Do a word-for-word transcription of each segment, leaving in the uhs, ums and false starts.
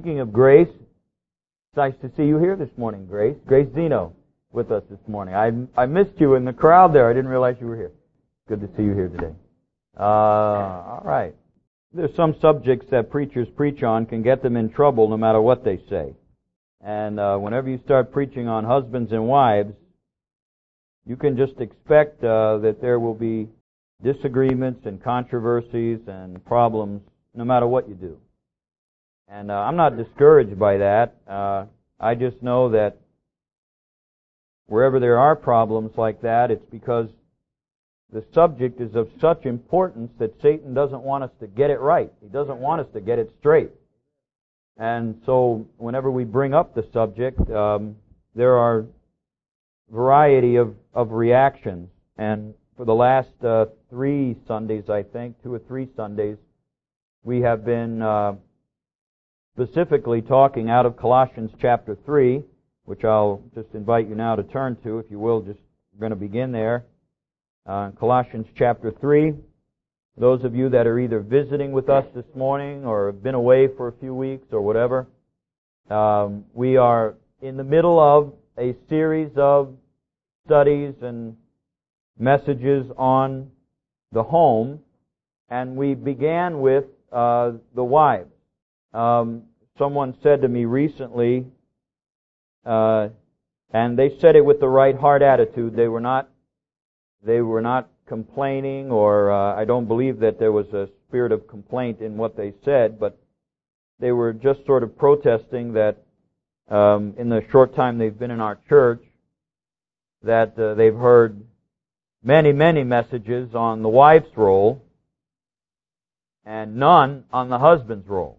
Speaking of Grace, it's nice to see you here this morning, Grace. Grace Zeno with us this morning. I I missed you in the crowd there. I didn't realize you were here. Good to see you here today. Uh, all right. There's some subjects that preachers preach on can get them in trouble no matter what they say. And uh, whenever you start preaching on husbands and wives, you can just expect uh, that there will be disagreements and controversies and problems no matter what you do. And uh, I'm not discouraged by that. Uh, I just know that wherever there are problems like that, it's because the subject is of such importance that Satan doesn't want us to get it right. He doesn't want us to get it straight. And so whenever we bring up the subject, um, there are variety of, of reactions. And for the last uh, three Sundays, I think, two or three Sundays, we have been uh, specifically talking out of Colossians chapter three, which I'll just invite you now to turn to, if you will. Just we're going to begin there. Uh, Colossians chapter three. Those of you that are either visiting with us this morning or have been away for a few weeks or whatever, um, we are in the middle of a series of studies and messages on the home, and we began with uh, the wives. Um, someone said to me recently, uh, and they said it with the right heart attitude. They were not, they were not complaining, or uh, I don't believe that there was a spirit of complaint in what they said, but they were just sort of protesting that um, in the short time they've been in our church, that uh, they've heard many, many messages on the wife's role and none on the husband's role.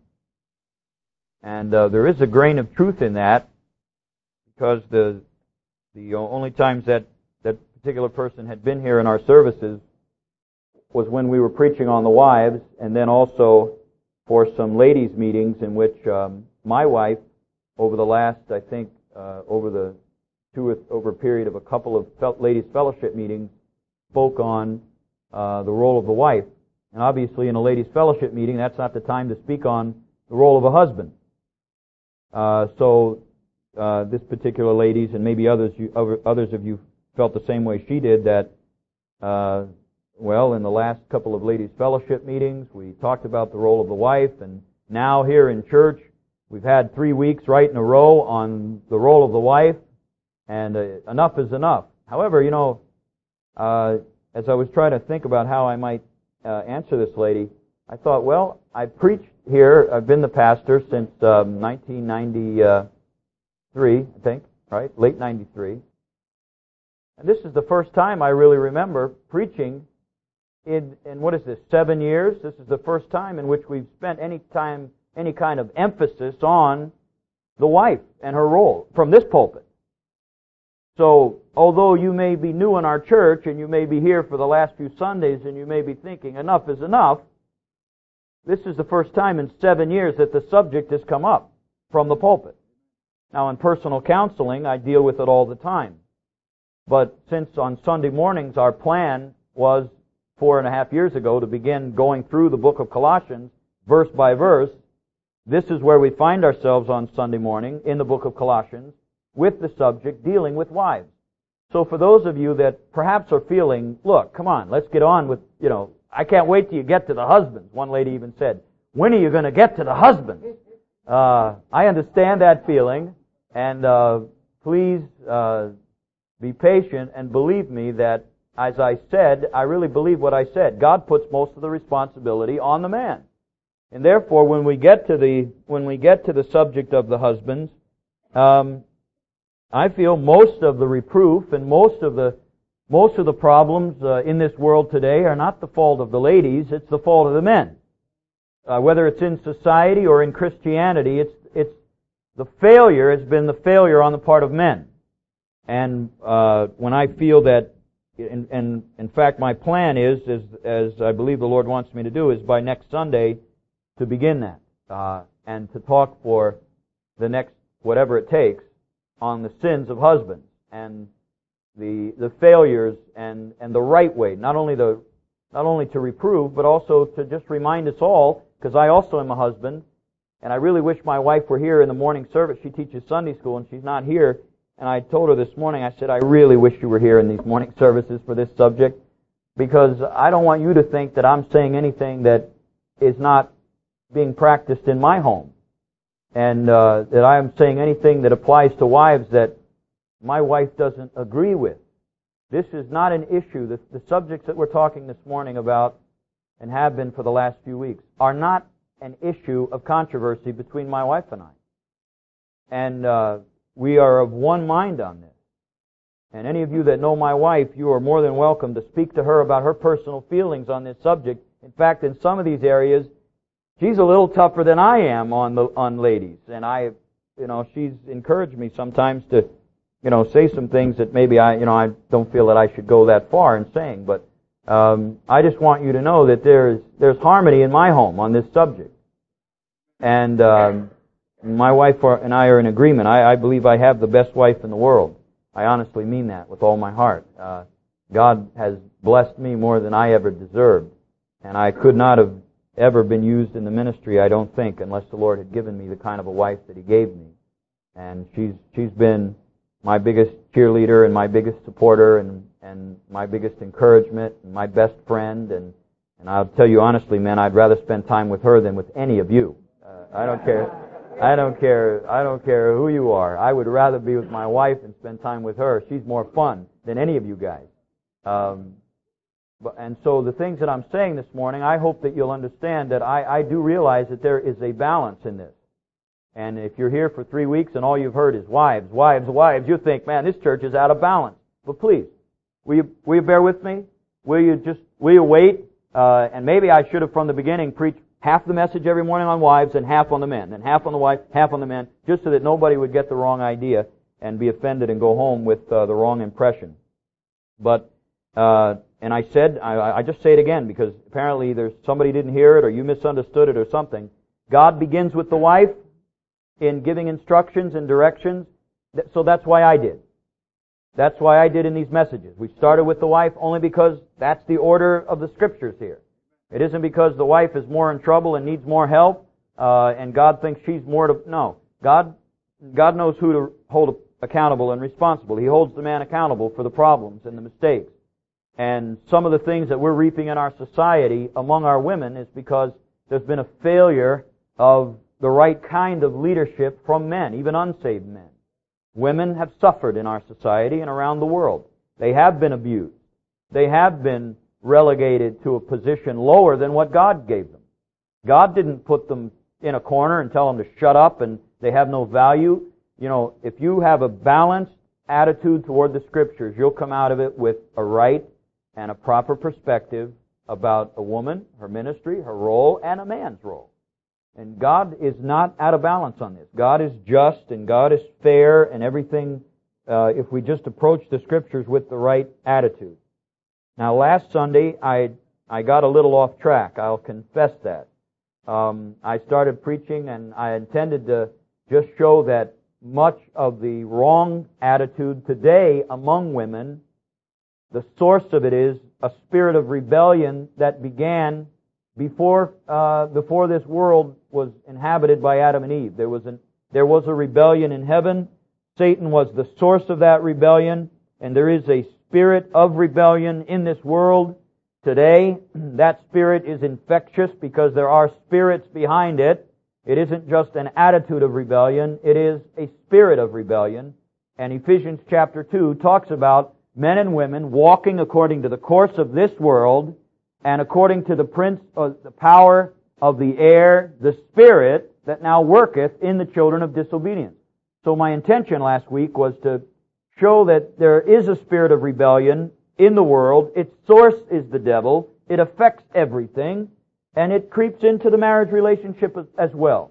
And uh, there is a grain of truth in that, because the the only times that that particular person had been here in our services was when we were preaching on the wives, and then also for some ladies' meetings in which um, my wife, over the last, I think, uh, over the two or, over a period of a couple of fel- ladies' fellowship meetings, spoke on uh, the role of the wife. And obviously, in a ladies' fellowship meeting, that's not the time to speak on the role of a husband. Uh, so uh, this particular ladies, and maybe others, you, others of you felt the same way she did, that, uh, well, in the last couple of ladies' fellowship meetings, we talked about the role of the wife, and now here in church, we've had three weeks right in a row on the role of the wife, and uh, enough is enough. However, you know, uh, as I was trying to think about how I might uh, answer this lady, I thought, well, I preached here, I've been the pastor since um, nineteen ninety-three, I think, right? Late ninety-three. And this is the first time I really remember preaching in, in what is this, seven years? This is the first time in which we've spent any time, any kind of emphasis on the wife and her role from this pulpit. So, although you may be new in our church and you may be here for the last few Sundays and you may be thinking enough is enough, this is the first time in seven years that the subject has come up from the pulpit. Now, in personal counseling, I deal with it all the time. But since on Sunday mornings our plan was four and a half years ago to begin going through the book of Colossians, verse by verse, this is where we find ourselves on Sunday morning in the book of Colossians with the subject dealing with wives. So for those of you that perhaps are feeling, look, come on, let's get on with, you know, I can't wait till you get to the husbands. One lady even said, when are you going to get to the husbands? Uh, I understand that feeling, and uh, please uh, be patient and believe me that, as I said, I really believe what I said. God puts most of the responsibility on the man. And therefore, when we get to the when we get to the subject of the husbands, um, I feel most of the reproof and most of the most of the problems uh, in this world today are not the fault of the ladies; it's the fault of the men. Uh, whether it's in society or in Christianity, it's it's the failure has been the failure on the part of men. And uh, when I feel that, and, and in fact, my plan is, as as I believe the Lord wants me to do, is by next Sunday to begin that uh, and to talk for the next whatever it takes on the sins of husbands and the the failures and, and the right way, not only the not only to reprove, but also to just remind us all, because I also am a husband, And I really wish my wife were here in the morning service. She teaches Sunday school, and she's not here. And I told her this morning, I said, I really wish you were here in these morning services for this subject, because I don't want you to think that I'm saying anything that is not being practiced in my home, and uh, that I am saying anything that applies to wives that my wife doesn't agree with. This is not an issue. The, the subjects that we're talking this morning about, and have been for the last few weeks, are not an issue of controversy between my wife and I. And uh, we are of one mind on this. And any of you that know my wife, you are more than welcome to speak to her about her personal feelings on this subject. In fact, in some of these areas, she's a little tougher than I am on the on ladies. And I, you know, she's encouraged me sometimes to, you know, say some things that maybe I, you know, I don't feel that I should go that far in saying. But um, I just want you to know that there's there's harmony in my home on this subject. And um, my wife and I are in agreement. I, I believe I have the best wife in the world. I honestly mean that with all my heart. Uh, God has blessed me more than I ever deserved. And I could not have ever been used in the ministry, I don't think, unless the Lord had given me the kind of a wife that He gave me. And she's she's been my biggest cheerleader and my biggest supporter and, and my biggest encouragement and my best friend. And, and I'll tell you honestly, man, I'd rather spend time with her than with any of you. Uh, I don't care. I don't care. I don't care who you are. I would rather be with my wife and spend time with her. She's more fun than any of you guys. Um, but, and so the things that I'm saying this morning, I hope that you'll understand that I, I do realize that there is a balance in this. And if you're here for three weeks and all you've heard is wives, wives, wives, you think, man, this church is out of balance. But please, will you, will you bear with me? Will you just, will you wait? Uh, and maybe I should have from the beginning preached half the message every morning on wives and half on the men, and half on the wife, half on the men, just so that nobody would get the wrong idea and be offended and go home with uh, the wrong impression. But, uh, and I said, I, I just say it again because apparently there's somebody didn't hear it or you misunderstood it or something. God begins with the wife in giving instructions and directions, so that's why I did. That's why I did in these messages. We started with the wife only because that's the order of the Scriptures here. It isn't because the wife is more in trouble and needs more help, uh, and God thinks she's more to... No. God, God knows who to hold accountable and responsible. He holds the man accountable for the problems and the mistakes. And some of the things that we're reaping in our society among our women is because there's been a failure of the right kind of leadership from men, even unsaved men. Women have suffered in our society and around the world. They have been abused. They have been relegated to a position lower than what God gave them. God didn't put them in a corner and tell them to shut up and they have no value. You know, if you have a balanced attitude toward the Scriptures, you'll come out of it with a right and a proper perspective about a woman, her ministry, her role, and a man's role. And God is not out of balance on this. God is just and God is fair and everything, uh, if we just approach the Scriptures with the right attitude. Now, last Sunday, I I got a little off track. I'll confess that. Um, I started preaching, and I intended to just show that much of the wrong attitude today among women, the source of it is a spirit of rebellion that began before uh, before this world was inhabited by Adam and Eve. There was an there was a rebellion in heaven. Satan was the source of that rebellion, and there is a spirit of rebellion in this world today. That spirit is infectious because there are spirits behind it. It isn't just an attitude of rebellion, it is a spirit of rebellion. And Ephesians chapter two talks about men and women walking according to the course of this world and according to the prince of the power of the air, the spirit that now worketh in the children of disobedience. So my intention last week was to show that there is a spirit of rebellion in the world. Its source is the devil. It affects everything, and it creeps into the marriage relationship as well.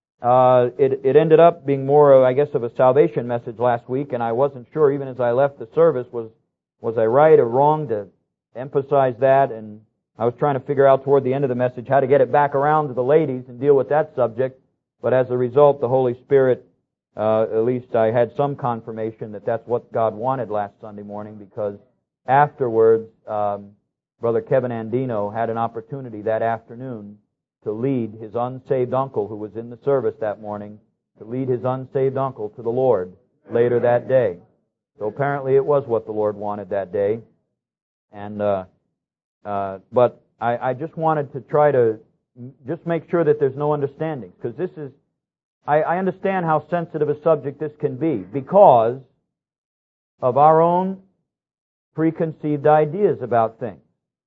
Uh, it, it ended up being more, I guess, of a salvation message last week, and I wasn't sure, even as I left the service, was was I right or wrong to emphasize that, and I was trying to figure out toward the end of the message how to get it back around to the ladies and deal with that subject, but as a result, the Holy Spirit Uh, at least I had some confirmation that that's what God wanted last Sunday morning, because afterwards, um, Brother Kevin Andino had an opportunity that afternoon to lead his unsaved uncle who was in the service that morning, to lead his unsaved uncle to the Lord later that day. So apparently it was what the Lord wanted that day. And uh, uh, but I, I just wanted to try to just make sure that there's no understanding, because this is, I, I understand how sensitive a subject this can be because of our own preconceived ideas about things.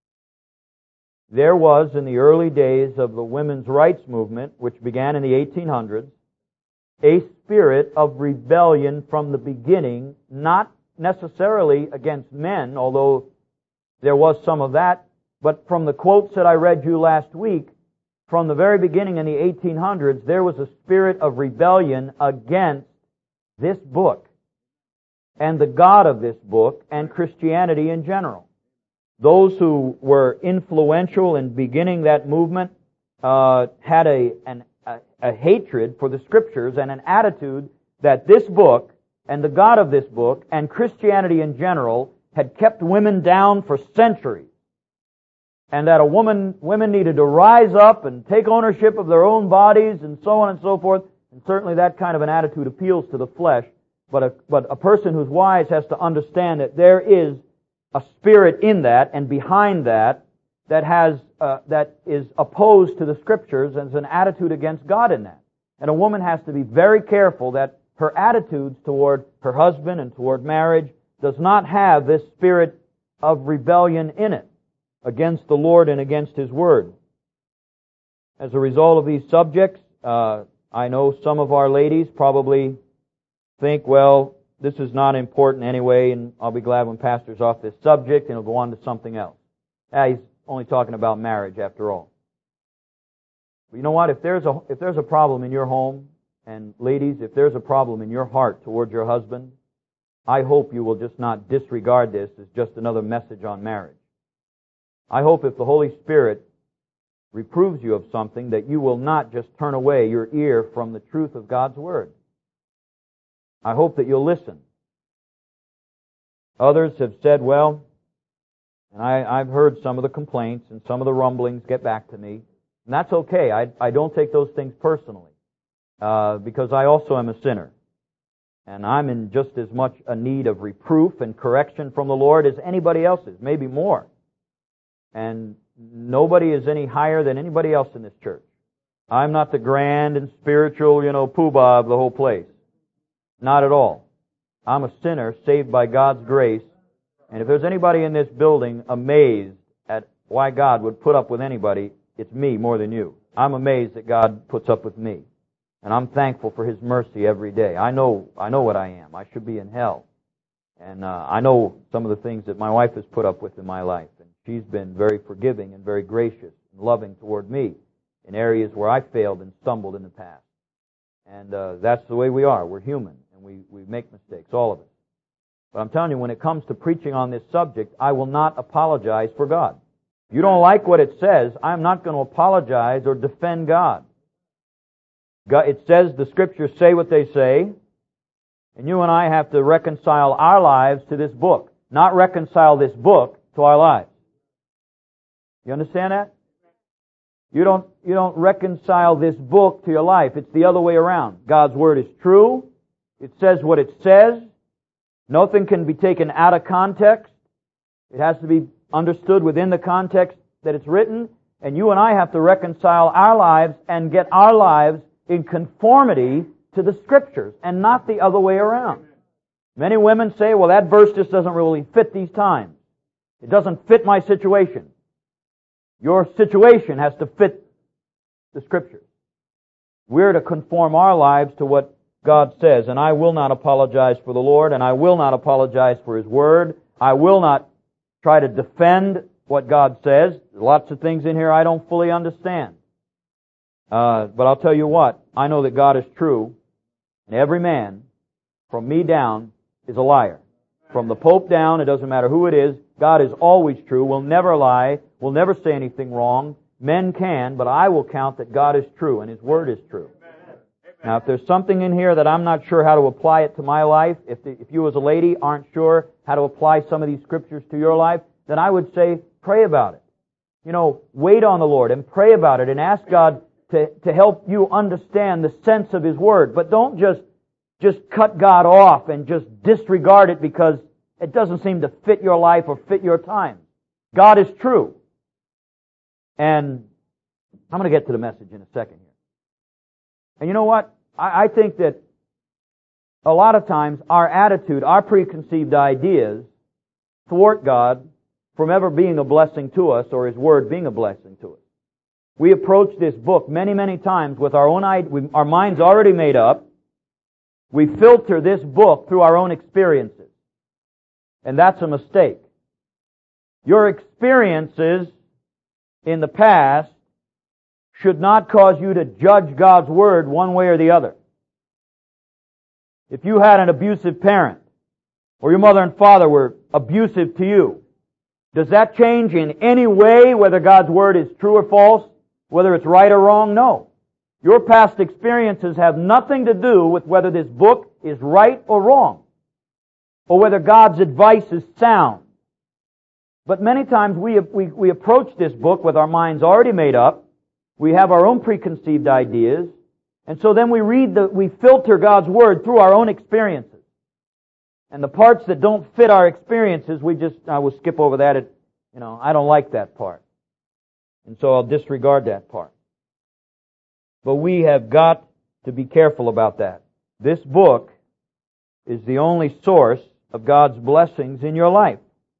There was, in the early days of the women's rights movement, which began in the eighteen hundreds, a spirit of rebellion from the beginning, not necessarily against men, although there was some of that, but from the quotes that I read you last week, from the very beginning in the eighteen hundreds, there was a spirit of rebellion against this book and the God of this book and Christianity in general. Those who were influential in beginning that movement uh, had a, an, a, a hatred for the Scriptures and an attitude that this book and the God of this book and Christianity in general had kept women down for centuries, and that a woman, women needed to rise up and take ownership of their own bodies and so on and so forth. And certainly that kind of an attitude appeals to the flesh, but a, but a person who's wise has to understand that there is a spirit in that and behind that that has uh, that is opposed to the Scriptures and is an attitude against God in that. And a woman has to be very careful that her attitudes toward her husband and toward marriage does not have this spirit of rebellion in it against the Lord and against His Word. As a result of these subjects, uh, I know some of our ladies probably think, well, this is not important anyway, and I'll be glad when Pastor's off this subject and he'll go on to something else. Ah, he's only talking about marriage after all. But you know what? If there's a if there's a problem in your home, and ladies, if there's a problem in your heart towards your husband, I hope you will just not disregard this as just another message on marriage. I hope if the Holy Spirit reproves you of something, that you will not just turn away your ear from the truth of God's Word. I hope that you'll listen. Others have said, well, and I, I've heard some of the complaints and some of the rumblings get back to me, and that's okay. I, I don't take those things personally, uh, because I also am a sinner. And I'm in just as much a need of reproof and correction from the Lord as anybody else is, maybe more. And nobody is any higher than anybody else in this church. I'm not the grand and spiritual, you know, poobah of the whole place. Not at all. I'm a sinner saved by God's grace. And if there's anybody in this building amazed at why God would put up with anybody, it's me more than you. I'm amazed that God puts up with me. And I'm thankful for His mercy every day. I know I know what I am. I should be in hell. And uh, I know some of the things that my wife has put up with in my life. And she's been very forgiving and very gracious and loving toward me in areas where I failed and stumbled in the past. And uh, that's the way we are. We're human. And we, we make mistakes, all of us. But I'm telling you, when it comes to preaching on this subject, I will not apologize for God. If you don't like what it says, I'm not going to apologize or defend God. God, it says the Scriptures say what they say, and you and I have to reconcile our lives to this book, not reconcile this book to our lives. You understand that? You don't, you don't reconcile this book to your life. It's the other way around. God's Word is true. It says what it says. Nothing can be taken out of context. It has to be understood within the context that it's written. And you and I have to reconcile our lives and get our lives in conformity to the Scriptures and not the other way around. Many women say, well, that verse just doesn't really fit these times. It doesn't fit my situation. Your situation has to fit the Scriptures. We're to conform our lives to what God says, and I will not apologize for the Lord, and I will not apologize for His Word. I will not try to defend what God says. There's lots of things in here I don't fully understand. Uh, but I'll tell you what, I know that God is true, and every man, from me down, is a liar. From the Pope down, it doesn't matter who it is, God is always true, will never lie, will never say anything wrong. Men can, but I will count that God is true, and His Word is true. Now, if there's something in here that I'm not sure how to apply it to my life, if the, if you as a lady aren't sure how to apply some of these Scriptures to your life, then I would say, pray about it. You know, wait on the Lord and pray about it and ask God to, to help you understand the sense of His Word. But don't just, just cut God off and just disregard it because it doesn't seem to fit your life or fit your time. God is true. And I'm going to get to the message in a second here. And you know what? I, I think that a lot of times our attitude, our preconceived ideas thwart God from ever being a blessing to us or His Word being a blessing to us. We approach this book many, many times with our own our minds already made up. We filter this book through our own experiences. And that's a mistake. Your experiences in the past should not cause you to judge God's Word one way or the other. If you had an abusive parent, or your mother and father were abusive to you, does that change in any way whether God's Word is true or false? Whether it's right or wrong? No. Your past experiences have nothing to do with whether this book is right or wrong, or whether God's advice is sound. But many times we, we, we approach this book with our minds already made up. We have our own preconceived ideas. And so then we read the, we filter God's Word through our own experiences. And the parts that don't fit our experiences, we just, I will skip over that. It, you know, I don't like that part. And so I'll disregard that part. But we have got to be careful about that. This book is the only source of God's blessings in your life.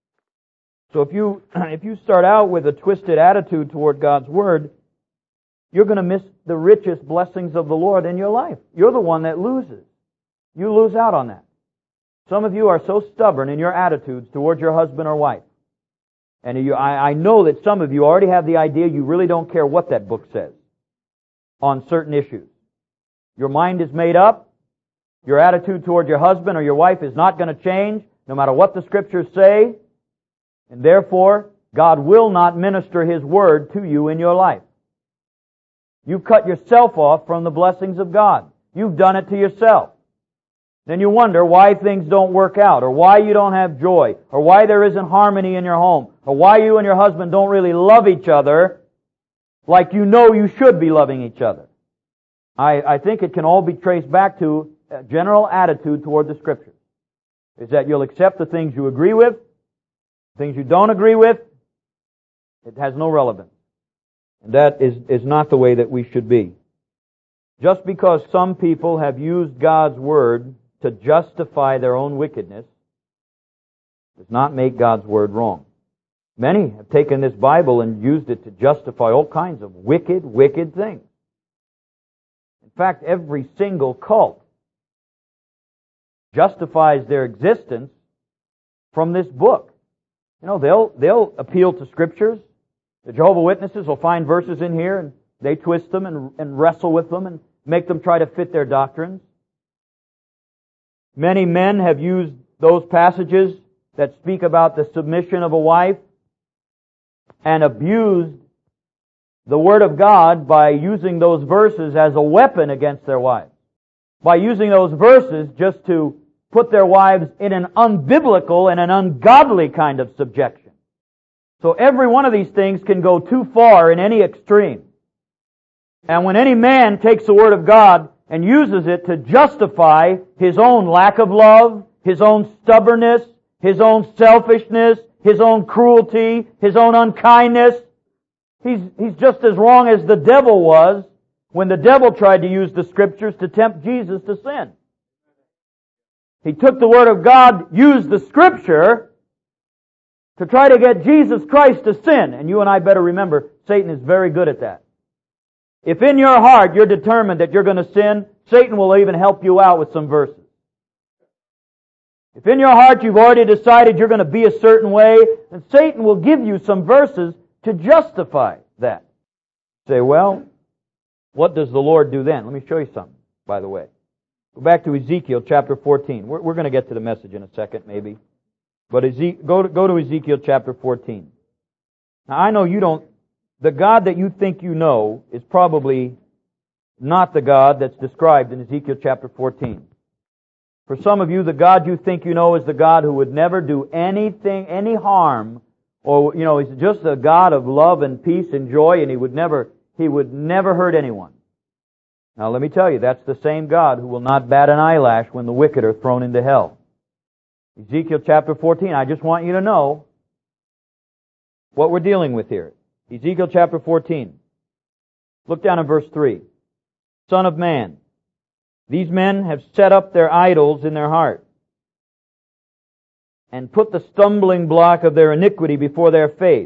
So if you, if you start out with a twisted attitude toward God's Word, you're going to miss the richest blessings of the Lord in your life. You're the one that loses. You lose out on that. Some of you are so stubborn in your attitudes towards your husband or wife. And you, I, I know that some of you already have the idea you really don't care what that book says on certain issues. Your mind is made up. Your attitude toward your husband or your wife is not going to change, no matter what the Scriptures say. And therefore, God will not minister His Word to you in your life. You've cut yourself off from the blessings of God. You've done it to yourself. Then you wonder why things don't work out, or why you don't have joy, or why there isn't harmony in your home, or why you and your husband don't really love each other like you know you should be loving each other. I, I think it can all be traced back to a general attitude toward the Scriptures. Is that you'll accept the things you agree with, things you don't agree with, it has no relevance. And that is, is not the way that we should be. Just because some people have used God's Word to justify their own wickedness does not make God's Word wrong. Many have taken this Bible and used it to justify all kinds of wicked, wicked things. In fact, every single cult justifies their existence from this book. You know, they'll, they'll appeal to Scriptures. The Jehovah's Witnesses will find verses in here and they twist them and, and wrestle with them and make them try to fit their doctrines. Many men have used those passages that speak about the submission of a wife and abused the Word of God by using those verses as a weapon against their wives. By using those verses just to put their wives in an unbiblical and an ungodly kind of subjection. So every one of these things can go too far in any extreme. And when any man takes the Word of God and uses it to justify his own lack of love, his own stubbornness, his own selfishness, his own cruelty, his own unkindness, he's, he's just as wrong as the devil was when the devil tried to use the Scriptures to tempt Jesus to sin. He took the Word of God, used the Scripture to try to get Jesus Christ to sin. And you and I better remember, Satan is very good at that. If in your heart you're determined that you're going to sin, Satan will even help you out with some verses. If in your heart you've already decided you're going to be a certain way, then Satan will give you some verses to justify that. Say, well, what does the Lord do then? Let me show you something, by the way. Go back to Ezekiel chapter fourteen. We're, we're going to get to the message in a second, maybe. But Eze- go, to, go to Ezekiel chapter fourteen. Now, I know you don't, the God that you think you know is probably not the God that's described in Ezekiel chapter fourteen. For some of you, the God you think you know is the God who would never do anything, any harm Or, you know, He's just a God of love and peace and joy, and He would never, He would never hurt anyone. Now let me tell you, that's the same God who will not bat an eyelash when the wicked are thrown into hell. Ezekiel chapter fourteen, I just want you to know what we're dealing with here. Ezekiel chapter fourteen. Look down at verse three. Son of man, these men have set up their idols in their heart and put the stumbling block of their iniquity before their face.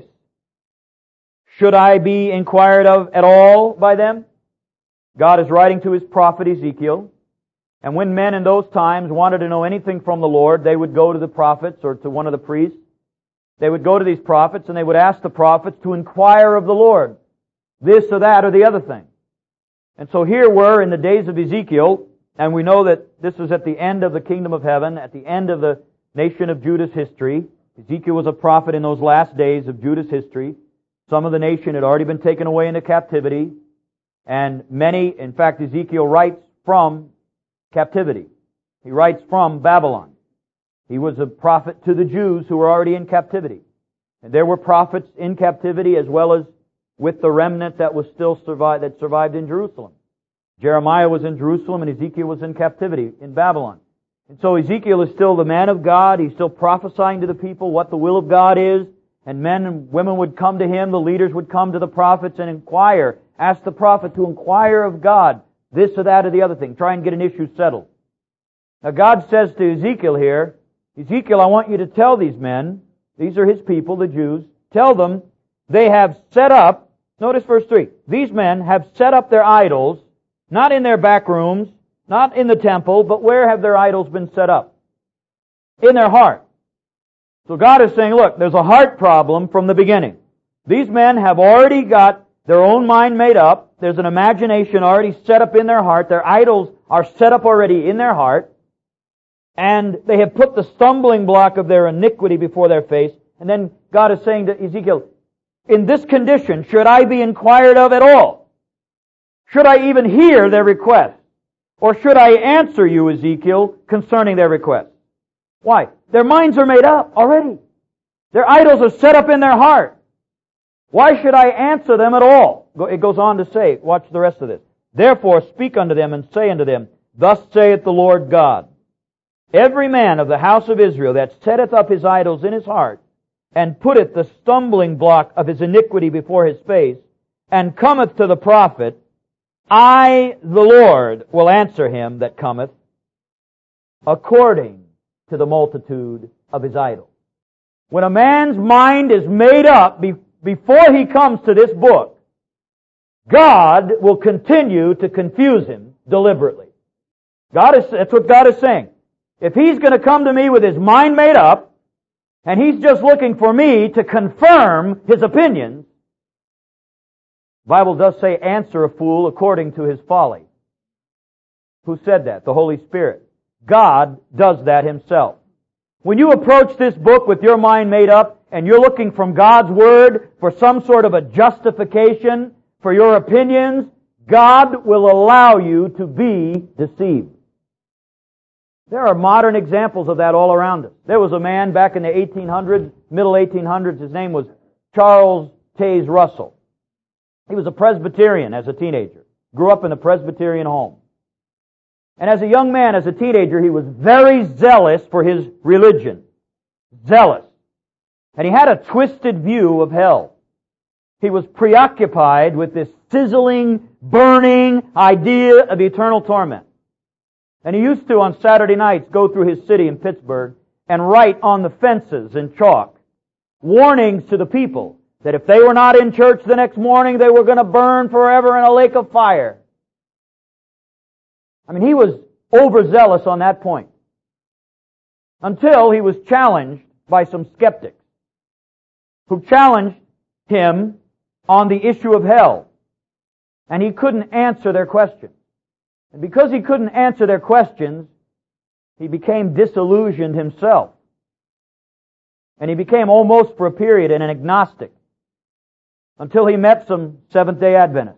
Should I be inquired of at all by them? God is writing to His prophet Ezekiel, and when men in those times wanted to know anything from the Lord, they would go to the prophets or to one of the priests. They would go to these prophets and they would ask the prophets to inquire of the Lord, this or that or the other thing. And so here we're in the days of Ezekiel, and we know that this was at the end of the kingdom of heaven, at the end of the nation of Judah's history. Ezekiel was a prophet in those last days of Judah's history. Some of the nation had already been taken away into captivity, and many, in fact, Ezekiel writes from captivity. He writes from Babylon. He was a prophet to the Jews who were already in captivity. And there were prophets in captivity as well as with the remnant that was still survived, that survived in Jerusalem. Jeremiah was in Jerusalem and Ezekiel was in captivity in Babylon. And so Ezekiel is still the man of God. He's still prophesying to the people what the will of God is. And men and women would come to him. The leaders would come to the prophets and inquire. Ask the prophet to inquire of God, this or that or the other thing. Try and get an issue settled. Now God says to Ezekiel here, Ezekiel, I want you to tell these men, these are His people, the Jews, tell them they have set up, notice verse three, these men have set up their idols, not in their back rooms, not in the temple, but where have their idols been set up? In their heart. So God is saying, look, there's a heart problem from the beginning. These men have already got their own mind made up. There's an imagination already set up in their heart. Their idols are set up already in their heart. And they have put the stumbling block of their iniquity before their face. And then God is saying to Ezekiel, in this condition, should I be inquired of at all? Should I even hear their request? Or should I answer you, Ezekiel, concerning their request? Why? Their minds are made up already. Their idols are set up in their heart. Why should I answer them at all? It goes on to say, watch the rest of this. Therefore speak unto them and say unto them, Thus saith the Lord God, Every man of the house of Israel that setteth up his idols in his heart, and putteth the stumbling block of his iniquity before his face, and cometh to the prophet, I, the Lord, will answer him that cometh, according to the multitude of his idols. When a man's mind is made up be- before he comes to this book, God will continue to confuse him deliberately. God is, that's what God is saying. If He's going to come to me with His mind made up, and He's just looking for me to confirm His opinions, the Bible does say, answer a fool according to his folly. Who said that? The Holy Spirit. God does that Himself. When you approach this book with your mind made up, and you're looking from God's Word for some sort of a justification for your opinions, God will allow you to be deceived. There are modern examples of that all around us. There was a man back in the eighteen hundreds, middle eighteen hundreds, his name was Charles Taze Russell. He was a Presbyterian as a teenager. Grew up in a Presbyterian home. And as a young man, as a teenager, he was very zealous for his religion. Zealous. And he had a twisted view of hell. He was preoccupied with this sizzling, burning idea of eternal torment. And he used to, on Saturday nights, go through his city in Pittsburgh and write on the fences in chalk warnings to the people that if they were not in church the next morning, they were going to burn forever in a lake of fire. I mean, he was overzealous on that point. Until he was challenged by some skeptics who challenged him on the issue of hell. And he couldn't answer their questions. And because he couldn't answer their questions, he became disillusioned himself. And he became almost for a period an agnostic until he met some Seventh-day Adventists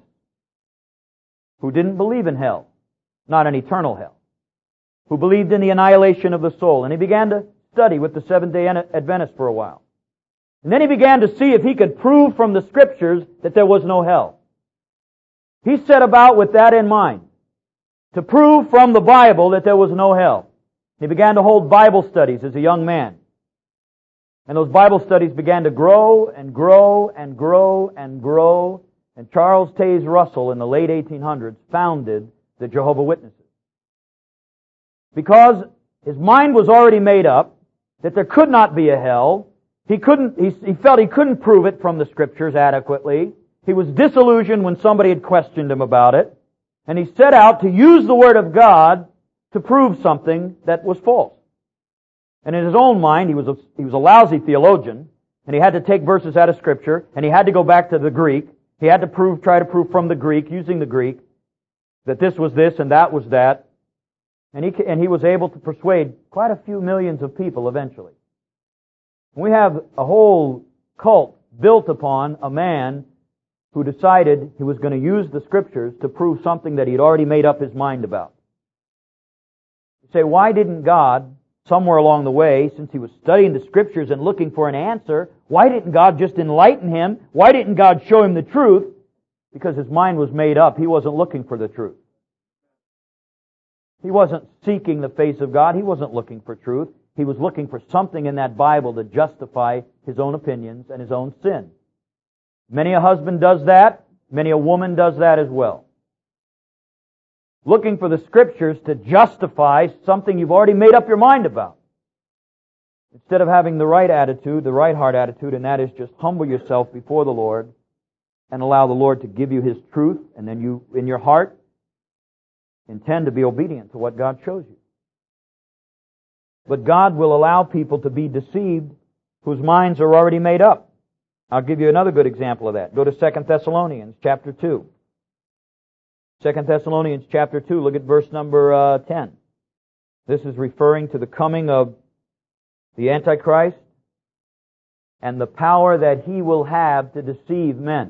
who didn't believe in hell, not an eternal hell, who believed in the annihilation of the soul. And he began to study with the Seventh-day Adventists for a while. And then he began to see if he could prove from the Scriptures that there was no hell. He set about with that in mind, to prove from the Bible that there was no hell. He began to hold Bible studies as a young man. And those Bible studies began to grow and grow and grow and grow. And Charles Taze Russell in the late eighteen hundreds founded the Jehovah's Witnesses. Because his mind was already made up that there could not be a hell. He couldn't, he, he felt he couldn't prove it from the Scriptures adequately. He was disillusioned when somebody had questioned him about it. And he set out to use the Word of God to prove something that was false. And in his own mind, he was a, he was a lousy theologian, and he had to take verses out of Scripture, and he had to go back to the Greek. He had to prove, try to prove from the Greek, using the Greek, that this was this and that was that. And he, and he was able to persuade quite a few millions of people eventually. We have a whole cult built upon a man who decided he was going to use the Scriptures to prove something that he had already made up his mind about. You say, why didn't God, somewhere along the way, since he was studying the Scriptures and looking for an answer, why didn't God just enlighten him? Why didn't God show him the truth? Because his mind was made up. He wasn't looking for the truth. He wasn't seeking the face of God. He wasn't looking for truth. He was looking for something in that Bible to justify his own opinions and his own sin. Many a husband does that. Many a woman does that as well. Looking for the Scriptures to justify something you've already made up your mind about. Instead of having the right attitude, the right heart attitude, and that is just humble yourself before the Lord and allow the Lord to give you His truth, and then you, in your heart, intend to be obedient to what God shows you. But God will allow people to be deceived whose minds are already made up. I'll give you another good example of that. Go to Second Thessalonians chapter two. Second Thessalonians chapter two, look at verse number uh, ten. This is referring to the coming of the Antichrist and the power that he will have to deceive men.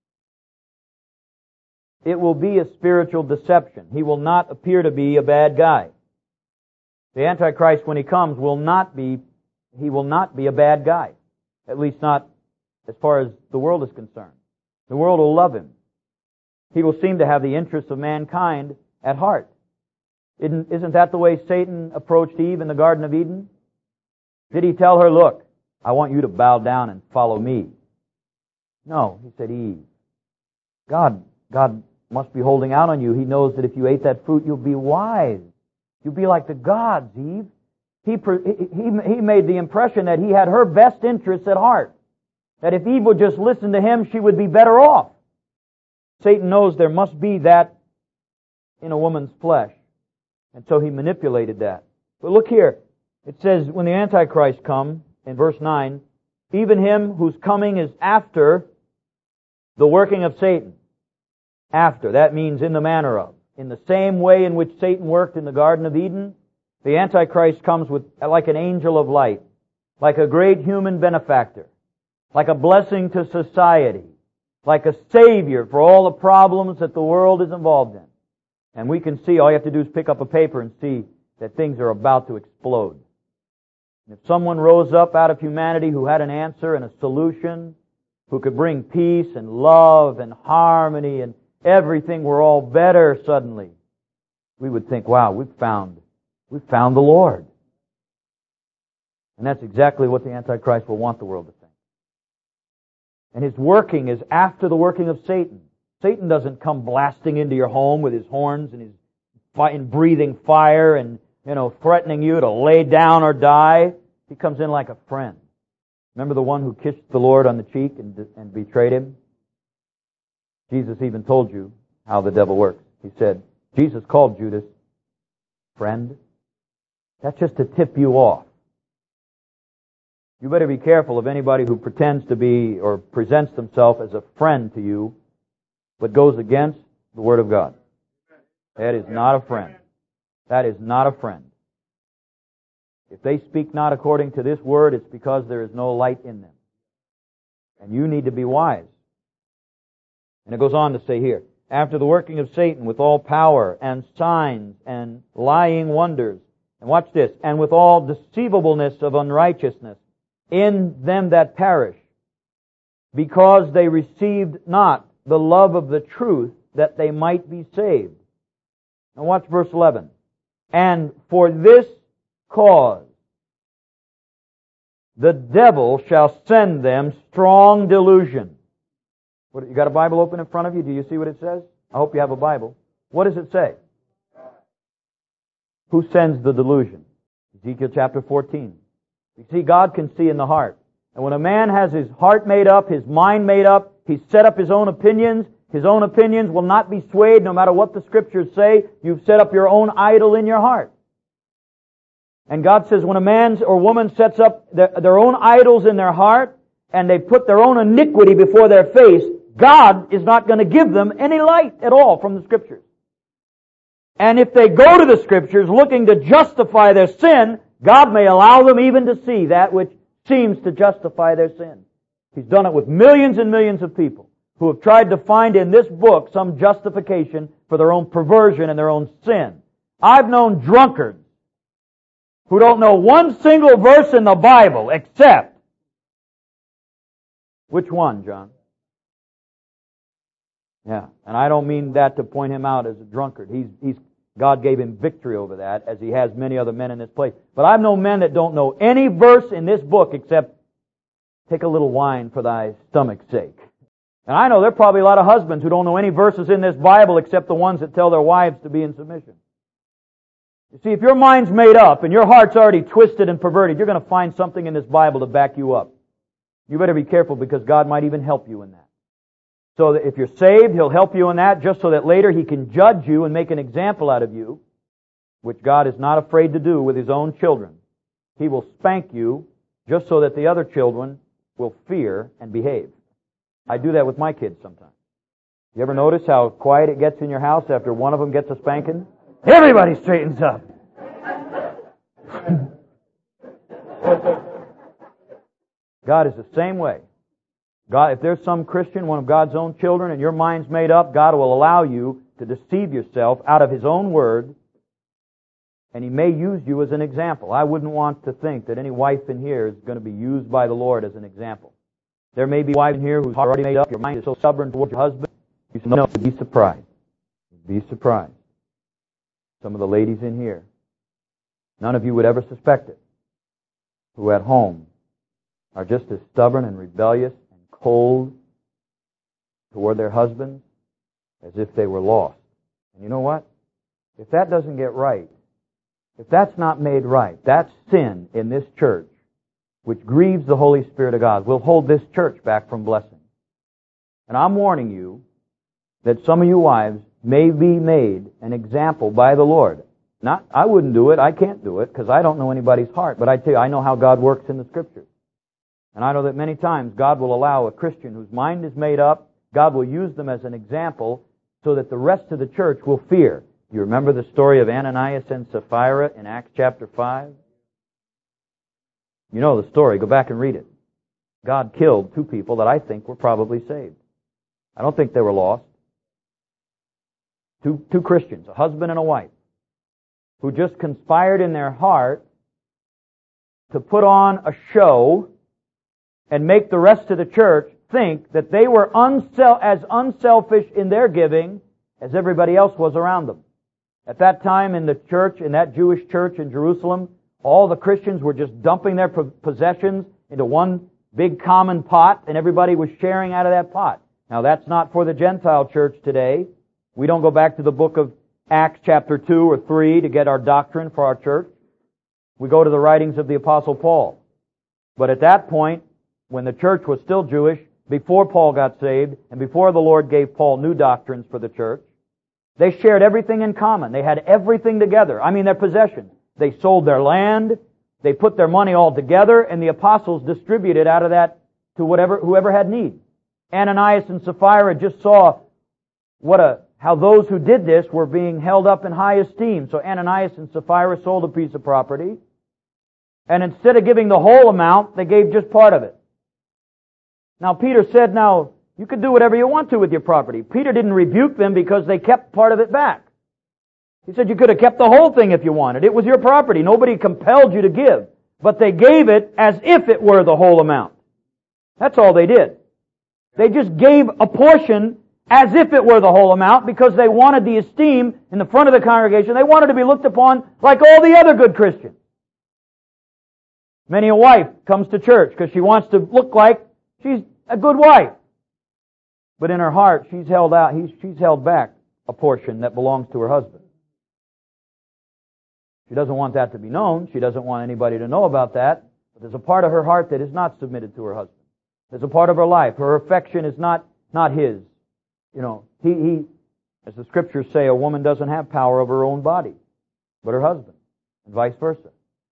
It will be a spiritual deception. He will not appear to be a bad guy. The Antichrist, when he comes, will not be, he will not be a bad guy. At least not as far as the world is concerned. The world will love him. He will seem to have the interests of mankind at heart. Isn't, isn't that the way Satan approached Eve in the Garden of Eden? Did he tell her, look, I want you to bow down and follow me? No, he said, Eve, God, God must be holding out on you. He knows that if you ate that fruit, you'll be wise. You'll be like the gods, Eve. He, he, he made the impression that he had her best interests at heart. That if Eve would just listen to him, she would be better off. Satan knows there must be that in a woman's flesh. And so he manipulated that. But look here. It says, when the Antichrist comes, in verse nine, even him whose coming is after the working of Satan. After. That means in the manner of. In the same way in which Satan worked in the Garden of Eden, the Antichrist comes with like an angel of light, like a great human benefactor, like a blessing to society, like a savior for all the problems that the world is involved in. And we can see, all you have to do is pick up a paper and see that things are about to explode. And if someone rose up out of humanity who had an answer and a solution, who could bring peace and love and harmony and everything were all better suddenly, we would think, wow, we've found, we've found the Lord. And that's exactly what the Antichrist will want the world to think. And his working is after the working of Satan. Satan doesn't come blasting into your home with his horns and his and breathing fire and, you know, threatening you to lay down or die. He comes in like a friend. Remember the one who kissed the Lord on the cheek and, and betrayed him? Jesus even told you how the devil works. He said, Jesus called Judas friend. That's just to tip you off. You better be careful of anybody who pretends to be or presents themselves as a friend to you, but goes against the Word of God. That is not a friend. That is not a friend. If they speak not according to this Word, it's because there is no light in them. And you need to be wise. And it goes on to say here, after the working of Satan with all power and signs and lying wonders, and watch this, and with all deceivableness of unrighteousness in them that perish, because they received not the love of the truth, that they might be saved. Now watch verse eleven. And for this cause the devil shall send them strong delusion. What, you got a Bible open in front of you? Do you see what it says? I hope you have a Bible. What does it say? Who sends the delusion? Ezekiel chapter fourteen. You see, God can see in the heart. And when a man has his heart made up, his mind made up, he's set up his own opinions, his own opinions will not be swayed no matter what the Scriptures say. You've set up your own idol in your heart. And God says when a man or woman sets up their, their own idols in their heart, and they put their own iniquity before their face, God is not going to give them any light at all from the Scriptures. And if they go to the Scriptures looking to justify their sin, God may allow them even to see that which seems to justify their sin. He's done it with millions and millions of people who have tried to find in this book some justification for their own perversion and their own sin. I've known drunkards who don't know one single verse in the Bible except, which one, John? Yeah, and I don't mean that to point him out as a drunkard. He's, he's, God gave him victory over that, as He has many other men in this place. But I've known men that don't know any verse in this book except, take a little wine for thy stomach's sake. And I know there are probably a lot of husbands who don't know any verses in this Bible except the ones that tell their wives to be in submission. You see, if your mind's made up and your heart's already twisted and perverted, you're going to find something in this Bible to back you up. You better be careful, because God might even help you in that. So that if you're saved, He'll help you in that, just so that later He can judge you and make an example out of you, which God is not afraid to do with His own children. He will spank you just so that the other children will fear and behave. I do that with my kids sometimes. You ever notice how quiet it gets in your house after one of them gets a spanking? Everybody straightens up. God is the same way. God, if there's some Christian, one of God's own children, and your mind's made up, God will allow you to deceive yourself out of His own Word, and He may use you as an example. I wouldn't want to think that any wife in here is going to be used by the Lord as an example. There may be wives in here who's already made up, your mind is so stubborn towards your husband, you know, be surprised. Be surprised. Some of the ladies in here, none of you would ever suspect it, who at home are just as stubborn and rebellious and cold toward their husbands as if they were lost. And you know what? If that doesn't get right, if that's not made right, that's sin in this church, which grieves the Holy Spirit of God, will hold this church back from blessing. And I'm warning you that some of you wives may be made an example by the Lord. Not, I wouldn't do it, I can't do it, because I don't know anybody's heart, but I tell you, I know how God works in the Scriptures. And I know that many times God will allow a Christian whose mind is made up, God will use them as an example so that the rest of the church will fear. You remember the story of Ananias and Sapphira in Acts chapter five? You know the story. Go back and read it. God killed two people that I think were probably saved. I don't think they were lost. Two, two Christians, a husband and a wife, who just conspired in their heart to put on a show and make the rest of the church think that they were unsel- as unselfish in their giving as everybody else was around them. At that time in the church, in that Jewish church in Jerusalem, all the Christians were just dumping their possessions into one big common pot, and everybody was sharing out of that pot. Now that's not for the Gentile church today. We don't go back to the book of Acts chapter two or three to get our doctrine for our church. We go to the writings of the Apostle Paul. But at that point, when the church was still Jewish, before Paul got saved, and before the Lord gave Paul new doctrines for the church, they shared everything in common. They had everything together. I mean, their possessions. They sold their land. They put their money all together, and the apostles distributed out of that to whatever whoever had need. Ananias and Sapphira just saw what a how those who did this were being held up in high esteem. So Ananias and Sapphira sold a piece of property, and instead of giving the whole amount, they gave just part of it. Now Peter said, now, you can do whatever you want to with your property. Peter didn't rebuke them because they kept part of it back. He said you could have kept the whole thing if you wanted. It was your property. Nobody compelled you to give. but they gave it as if it were the whole amount. That's all they did. They just gave a portion as if it were the whole amount because they wanted the esteem in the front of the congregation. They wanted to be looked upon like all the other good Christians. Many a wife comes to church because she wants to look like she's a good wife. But in her heart, she's held out, he's, she's held back a portion that belongs to her husband. She doesn't want that to be known. She doesn't want anybody to know about that. But there's a part of her heart that is not submitted to her husband. There's a part of her life. Her affection is not, not his. You know, he, he, as the Scriptures say, a woman doesn't have power over her own body, but her husband, and vice versa.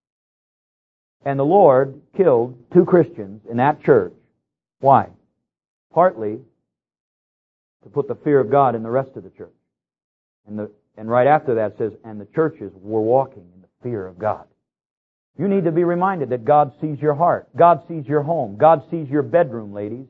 And the Lord killed two Christians in that church. Why? Partly to put the fear of God in the rest of the church. And the and right after that says, and the churches were walking in the fear of God. You need to be reminded that God sees your heart. God sees your home. God sees your bedroom, ladies.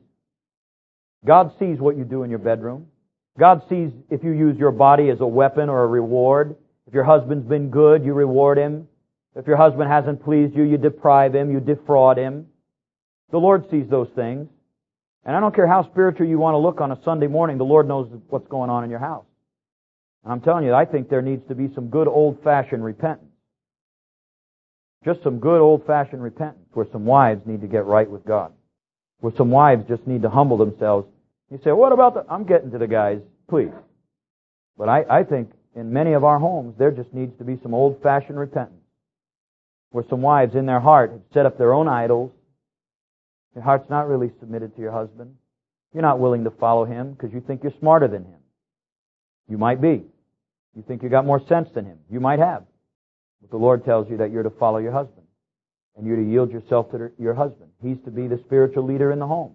God sees what you do in your bedroom. God sees if you use your body as a weapon or a reward. If your husband's been good, you reward him. If your husband hasn't pleased you, you deprive him, you defraud him. The Lord sees those things. And I don't care how spiritual you want to look on a Sunday morning, the Lord knows what's going on in your house. And I'm telling you, I think there needs to be some good old-fashioned repentance. Just some good old-fashioned repentance where some wives need to get right with God. Where some wives just need to humble themselves. You say, what about the... I'm getting to the guys, please. But I, I think in many of our homes, there just needs to be some old-fashioned repentance. Where some wives in their heart have set up their own idols. Your heart's not really submitted to your husband. You're not willing to follow him because you think you're smarter than him. You might be. You think you got more sense than him. You might have. But the Lord tells you that you're to follow your husband. And you're to yield yourself to your husband. He's to be the spiritual leader in the home.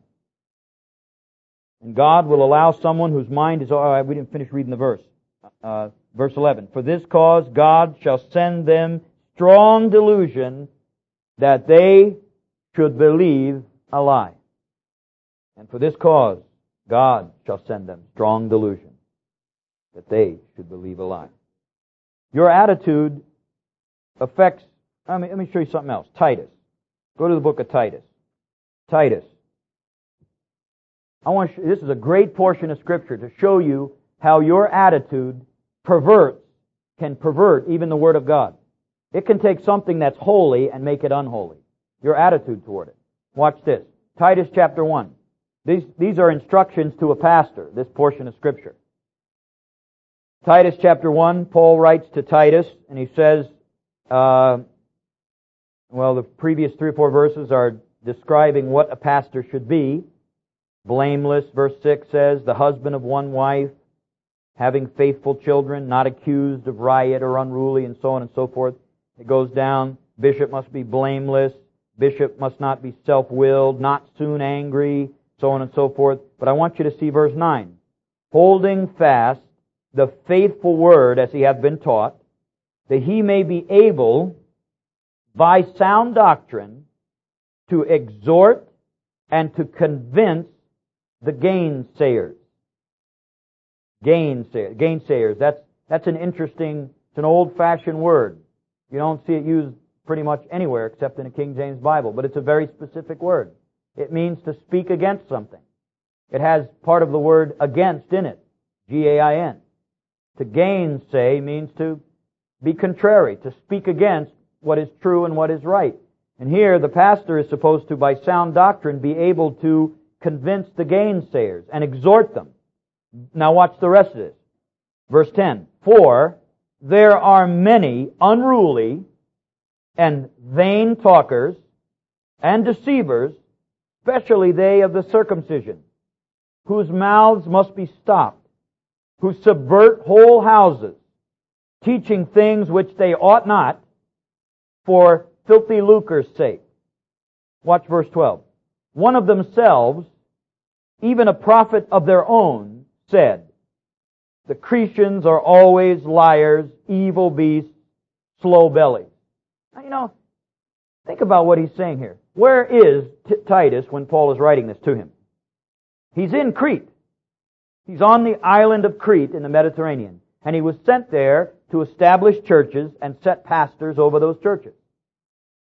And God will allow someone whose mind is... Oh, we didn't finish reading the verse. Uh, verse eleven. For this cause God shall send them strong delusion that they should believe a lie. And for this cause God shall send them strong delusion that they should believe a lie. Your attitude affects... I mean, let me show you something else. Titus. Go to the book of Titus. Titus. I want to show, this is a great portion of Scripture to show you how your attitude perverts, can pervert even the Word of God. It can take something that's holy and make it unholy. Your attitude toward it. Watch this. Titus chapter one. These, these are instructions to a pastor, this portion of Scripture. Titus chapter one, Paul writes to Titus, and he says, uh, well, the previous three or four verses are describing what a pastor should be. Blameless, verse six says, the husband of one wife, having faithful children, not accused of riot or unruly, and so on and so forth. It goes down, bishop must be blameless, bishop must not be self-willed, not soon angry, so on and so forth. But I want you to see verse nine. Holding fast the faithful word as he hath been taught, that he may be able, by sound doctrine, to exhort and to convince the gainsayers. Gainsayers. Gainsayers. That's, that's an interesting, it's an old-fashioned word. You don't see it used pretty much anywhere except in a King James Bible, but it's a very specific word. It means to speak against something. It has part of the word against in it. G A I N. To gainsay means to be contrary, to speak against what is true and what is right. And here the pastor is supposed to, by sound doctrine, be able to convince the gainsayers and exhort them. Now watch the rest of this. Verse ten. For there are many unruly and vain talkers and deceivers, especially they of the circumcision, whose mouths must be stopped, who subvert whole houses, teaching things which they ought not, for filthy lucre's sake. Watch verse twelve. One of themselves, even a prophet of their own, said, the Cretans are always liars, evil beasts, slow bellies. Now, you know, think about what he's saying here. Where is T- Titus when Paul is writing this to him? He's in Crete. He's on the island of Crete in the Mediterranean. And he was sent there to establish churches and set pastors over those churches.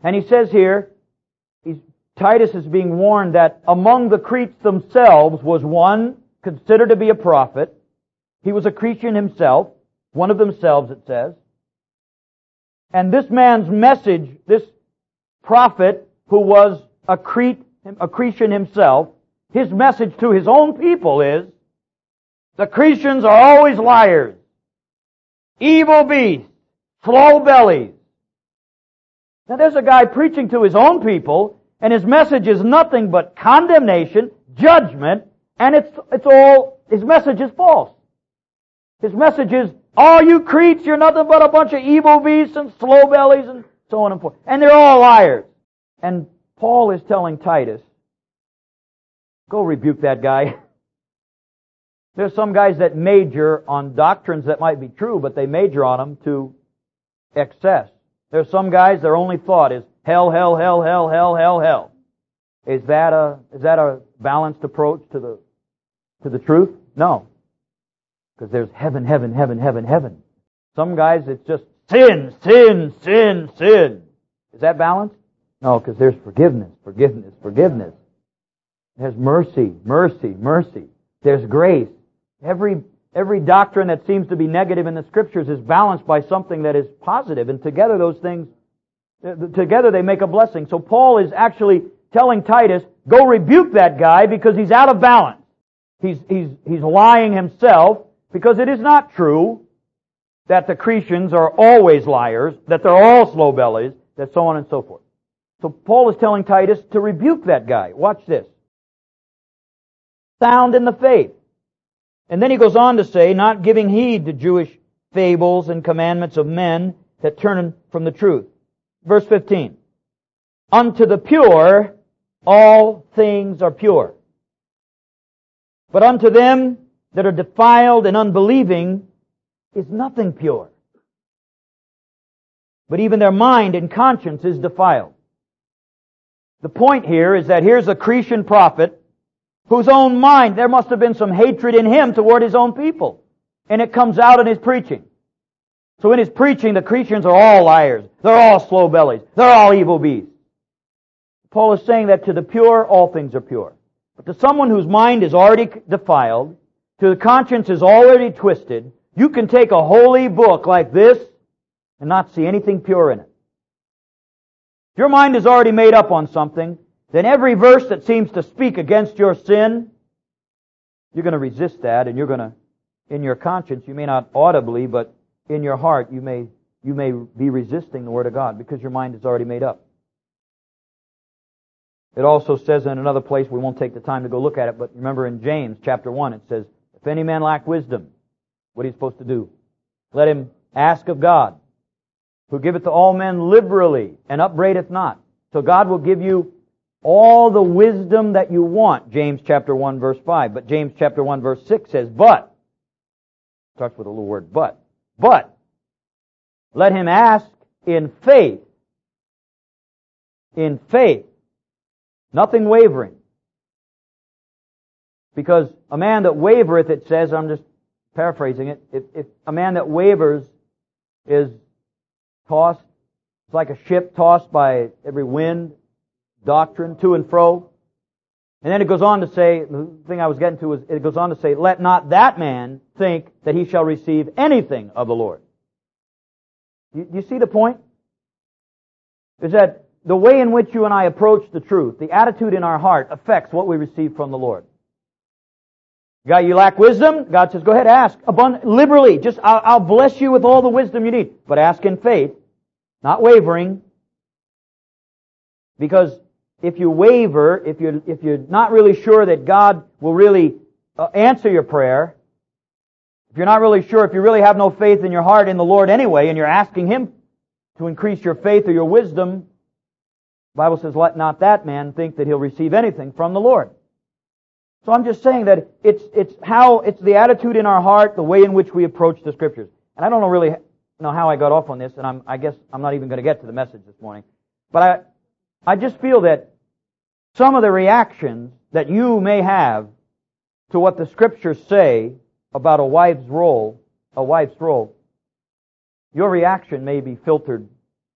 And he says here, he's, Titus is being warned that among the Cretes themselves was one considered to be a prophet. He was a Cretan himself, one of themselves it says. And this man's message, this prophet who was a Crete, a Cretan himself, his message to his own people is, the Cretans are always liars, evil beasts, slow bellies. Now there's a guy preaching to his own people, and his message is nothing but condemnation, judgment, and it's it's all, his message is false. His message is, all you Cretes, you're nothing but a bunch of evil beasts and slow bellies and so on and forth. And they're all liars. And Paul is telling Titus, go rebuke that guy. There's some guys that major on doctrines that might be true, but they major on them to excess. There's some guys, their only thought is hell, hell, hell, hell, hell, hell, hell. Is that a is that a balanced approach to the to the truth? No. Because there's heaven, heaven, heaven, heaven, heaven. Some guys, it's just sin, sin, sin, sin. Is that balanced? No, because there's forgiveness, forgiveness, forgiveness. There's mercy, mercy, mercy. There's grace. Every every doctrine that seems to be negative in the Scriptures is balanced by something that is positive, and together those things, together they make a blessing. So Paul is actually telling Titus, go rebuke that guy because he's out of balance. He's he's he's lying himself, because it is not true that the Cretans are always liars, that they're all slow bellies, that so on and so forth. So Paul is telling Titus to rebuke that guy. Watch this. Sound in the faith. And then he goes on to say, not giving heed to Jewish fables and commandments of men that turn from the truth. Verse fifteen. Unto the pure, all things are pure. But unto them that are defiled and unbelieving is nothing pure. But even their mind and conscience is defiled. The point here is that here's a Cretan prophet whose own mind, there must have been some hatred in him toward his own people. And it comes out in his preaching. So in his preaching, the Cretans are all liars. They're all slow bellies. They're all evil beasts. Paul is saying that to the pure, all things are pure. But to someone whose mind is already defiled, to the conscience is already twisted, you can take a holy book like this and not see anything pure in it. If your mind is already made up on something, then every verse that seems to speak against your sin, you're going to resist that, and you're going to, in your conscience, you may not audibly, but in your heart, you may you may be resisting the Word of God because your mind is already made up. It also says in another place, we won't take the time to go look at it, but remember in James chapter one, it says, if any man lack wisdom, what are you supposed to do? Let him ask of God, who giveth to all men liberally, and upbraideth not. So God will give you all the wisdom that you want, James chapter one, verse five. But James chapter one, verse six says, but, starts with a little word, but, but, let him ask in faith, in faith, nothing wavering. Because a man that wavereth, it says, I'm just paraphrasing it, if, if a man that wavers is tossed, it's like a ship tossed by every wind, doctrine, to and fro. And then it goes on to say, the thing I was getting to is, it goes on to say, let not that man think that he shall receive anything of the Lord. You, you see the point? Is that the way in which you and I approach the truth, the attitude in our heart, affects what we receive from the Lord. God, you lack wisdom? God says, go ahead, ask. Abund- liberally. Just, I'll, I'll bless you with all the wisdom you need. But ask in faith, not wavering. Because if you waver, if you're, if you're not really sure that God will really uh, answer your prayer, if you're not really sure, if you really have no faith in your heart in the Lord anyway, and you're asking Him to increase your faith or your wisdom, the Bible says, let not that man think that he'll receive anything from the Lord. So I'm just saying that it's it's how it's the attitude in our heart, the way in which we approach the Scriptures. And I don't know really know how I got off on this, and I'm, I guess I'm not even going to get to the message this morning. But I I just feel that some of the reactions that you may have to what the Scriptures say about a wife's role, a wife's role, your reaction may be filtered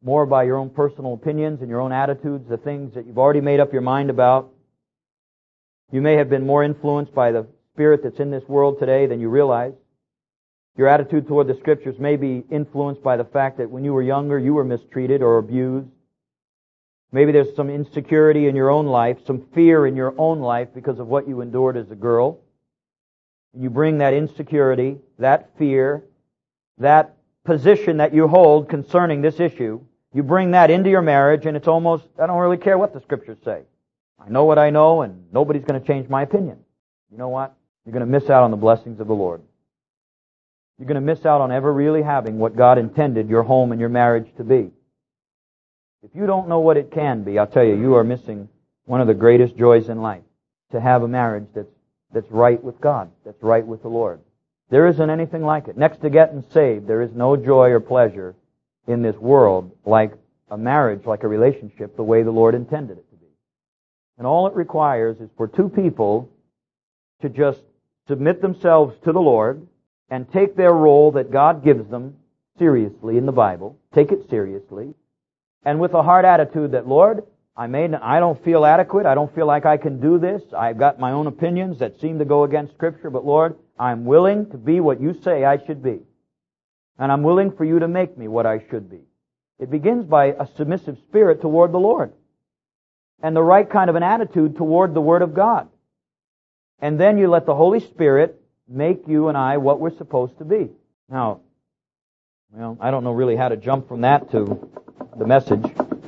more by your own personal opinions and your own attitudes, the things that you've already made up your mind about. You may have been more influenced by the spirit that's in this world today than you realize. Your attitude toward the Scriptures may be influenced by the fact that when you were younger, you were mistreated or abused. Maybe there's some insecurity in your own life, some fear in your own life because of what you endured as a girl. You bring that insecurity, that fear, that position that you hold concerning this issue, you bring that into your marriage, and it's almost, I don't really care what the Scriptures say. I know what I know, and nobody's going to change my opinion. You know what? You're going to miss out on the blessings of the Lord. You're going to miss out on ever really having what God intended your home and your marriage to be. If you don't know what it can be, I'll tell you, you are missing one of the greatest joys in life, to have a marriage that's that's right with God, that's right with the Lord. There isn't anything like it. Next to getting saved, there is no joy or pleasure in this world like a marriage, like a relationship, the way the Lord intended it to be. And all it requires is for two people to just submit themselves to the Lord and take their role that God gives them seriously in the Bible, take it seriously, and with a hard attitude that, Lord, I may, I don't feel adequate, I don't feel like I can do this, I've got my own opinions that seem to go against Scripture, but Lord, I'm willing to be what you say I should be. And I'm willing for you to make me what I should be. It begins by a submissive spirit toward the Lord. And the right kind of an attitude toward the Word of God. And then you let the Holy Spirit make you and I what we're supposed to be. Now, well, I don't know really how to jump from that to the message,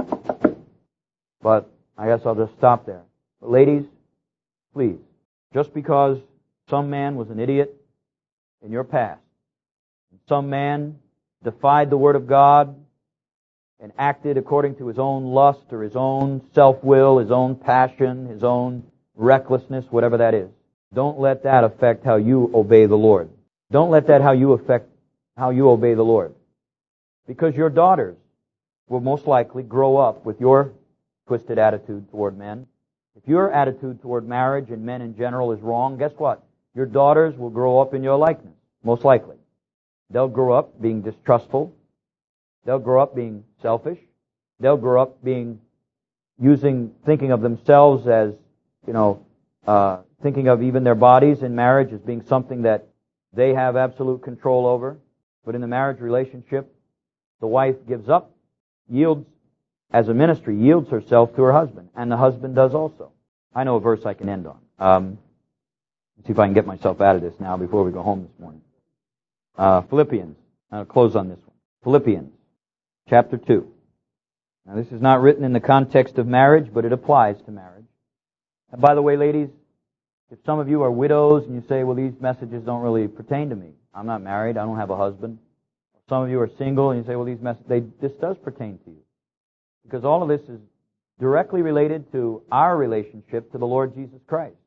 but I guess I'll just stop there. But ladies, please, just because some man was an idiot in your past, some man defied the Word of God and acted according to his own lust or his own self-will, his own passion, his own recklessness, whatever that is, don't let that affect how you obey the Lord. Don't let that how you affect how you obey the Lord. Because your daughters will most likely grow up with your twisted attitude toward men. If your attitude toward marriage and men in general is wrong, guess what? Your daughters will grow up in your likeness, most likely. They'll grow up being distrustful. They'll grow up being selfish. They'll grow up being using, thinking of themselves as, you know, uh, thinking of even their bodies in marriage as being something that they have absolute control over. But in the marriage relationship, the wife gives up, yields, as a ministry, yields herself to her husband, and the husband does also. I know a verse I can end on. Um, let's see if I can get myself out of this now before we go home this morning. Uh, Philippians. I'll close on this one. Philippians, chapter two. Now, this is not written in the context of marriage, but it applies to marriage. And by the way, ladies, if some of you are widows and you say, well, these messages don't really pertain to me. I'm not married. I don't have a husband. Some of you are single and you say, well, these messages, they, this does pertain to you. Because all of this is directly related to our relationship to the Lord Jesus Christ.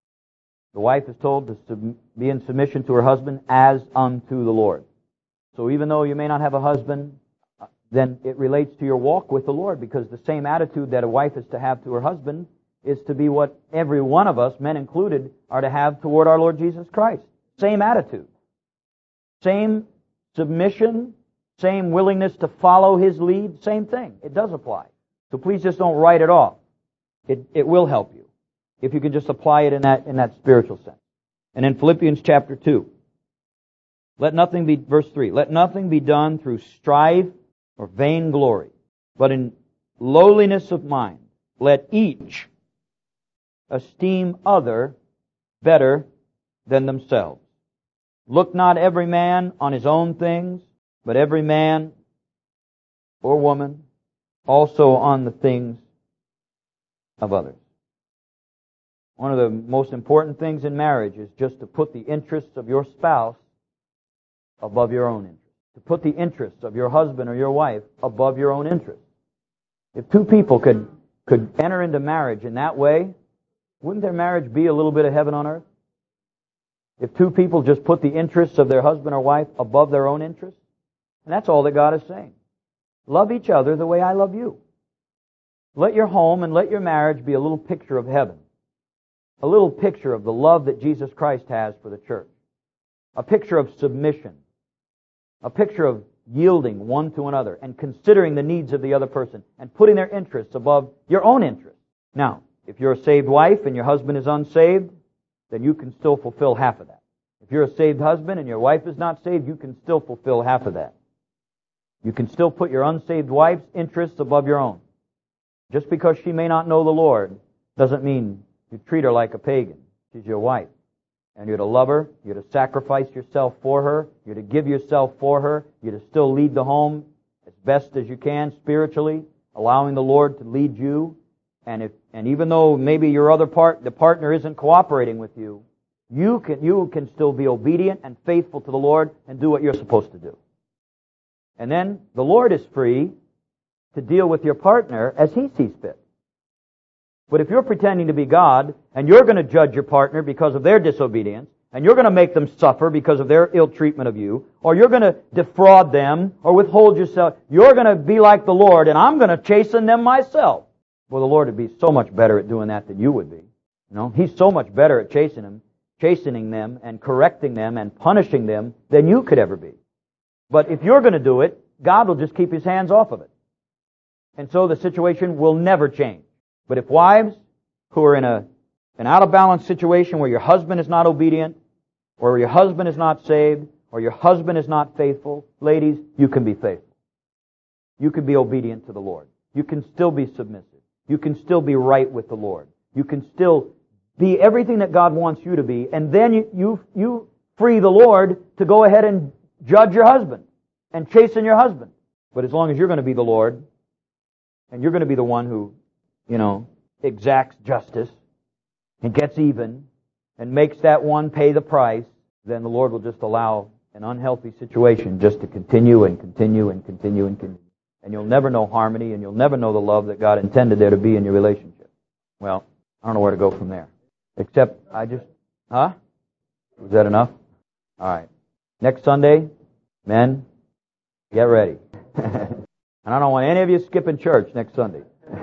The wife is told to sub- be in submission to her husband as unto the Lord. So even though you may not have a husband, then it relates to your walk with the Lord, because the same attitude that a wife is to have to her husband is to be what every one of us, men included, are to have toward our Lord Jesus Christ. Same attitude. Same submission, same willingness to follow His lead, same thing. It does apply. So please just don't write it off. It, it will help you if you can just apply it in that, in that spiritual sense. And in Philippians chapter two, let nothing be, verse three, let nothing be done through strife or vain glory, but in lowliness of mind, let each esteem other better than themselves. Look not every man on his own things, but every man or woman also on the things of others. One of the most important things in marriage is just to put the interests of your spouse above your own interests. To put the interests of your husband or your wife above your own interests. If two people could, could enter into marriage in that way, wouldn't their marriage be a little bit of heaven on earth? If two people just put the interests of their husband or wife above their own interests? And that's all that God is saying. Love each other the way I love you. Let your home and let your marriage be a little picture of heaven. A little picture of the love that Jesus Christ has for the church. A picture of submission. A picture of yielding one to another and considering the needs of the other person and putting their interests above your own interests. Now, if you're a saved wife and your husband is unsaved, then you can still fulfill half of that. If you're a saved husband and your wife is not saved, you can still fulfill half of that. You can still put your unsaved wife's interests above your own. Just because she may not know the Lord doesn't mean you treat her like a pagan. She's your wife. And you're to love her, you're to sacrifice yourself for her, you're to give yourself for her, you're to still lead the home as best as you can spiritually, allowing the Lord to lead you. And if and even though maybe your other part, the partner isn't cooperating with you, you can you can still be obedient and faithful to the Lord and do what you're supposed to do. And then the Lord is free to deal with your partner as He sees fit. But if you're pretending to be God, and you're going to judge your partner because of their disobedience, and you're going to make them suffer because of their ill treatment of you, or you're going to defraud them, or withhold yourself, you're going to be like the Lord, and I'm going to chasten them myself. Well, the Lord would be so much better at doing that than you would be. You know, He's so much better at chastening them, chastening them, and correcting them, and punishing them than you could ever be. But if you're going to do it, God will just keep His hands off of it. And so the situation will never change. But if wives who are in a an out-of-balance situation where your husband is not obedient, or your husband is not saved, or your husband is not faithful, ladies, you can be faithful. You can be obedient to the Lord. You can still be submissive. You can still be right with the Lord. You can still be everything that God wants you to be, and then you you, you free the Lord to go ahead and judge your husband and chasten your husband. But as long as you're going to be the Lord, and you're going to be the one who, you know, exacts justice and gets even and makes that one pay the price, then the Lord will just allow an unhealthy situation just to continue and continue and continue and continue. And you'll never know harmony, and you'll never know the love that God intended there to be in your relationship. Well, I don't know where to go from there. Except I just, huh? Was that enough? All right. Next Sunday, men, get ready. And I don't want any of you skipping church next Sunday.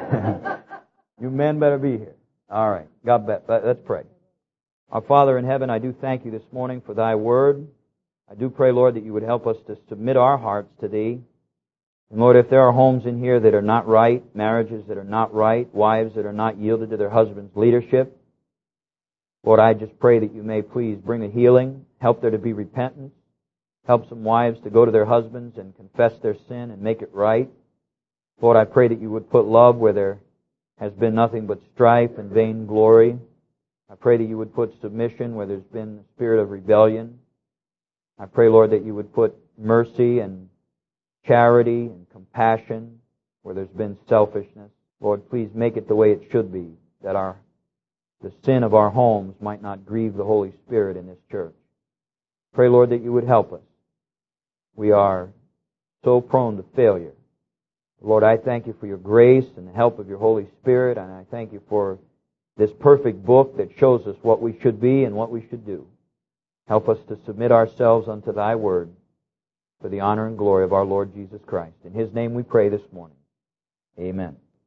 You men better be here. All right. God bless. Let's pray. Our Father in heaven, I do thank You this morning for Thy word. I do pray, Lord, that You would help us to submit our hearts to Thee. And Lord, if there are homes in here that are not right, marriages that are not right, wives that are not yielded to their husband's leadership, Lord, I just pray that You may please bring a healing, help there to be repentance, help some wives to go to their husbands and confess their sin and make it right. Lord, I pray that You would put love where there has been nothing but strife and vain glory. I pray that You would put submission where there's been the spirit of rebellion. I pray, Lord, that You would put mercy and charity and compassion where there's been selfishness. Lord, please make it the way it should be, that our the sin of our homes might not grieve the Holy Spirit in this church. Pray, Lord, that You would help us. We are so prone to failure. Lord, I thank You for Your grace and the help of Your Holy Spirit, and I thank You for this perfect book that shows us what we should be and what we should do. Help us to submit ourselves unto Thy word for the honor and glory of our Lord Jesus Christ. In His name we pray this morning. Amen.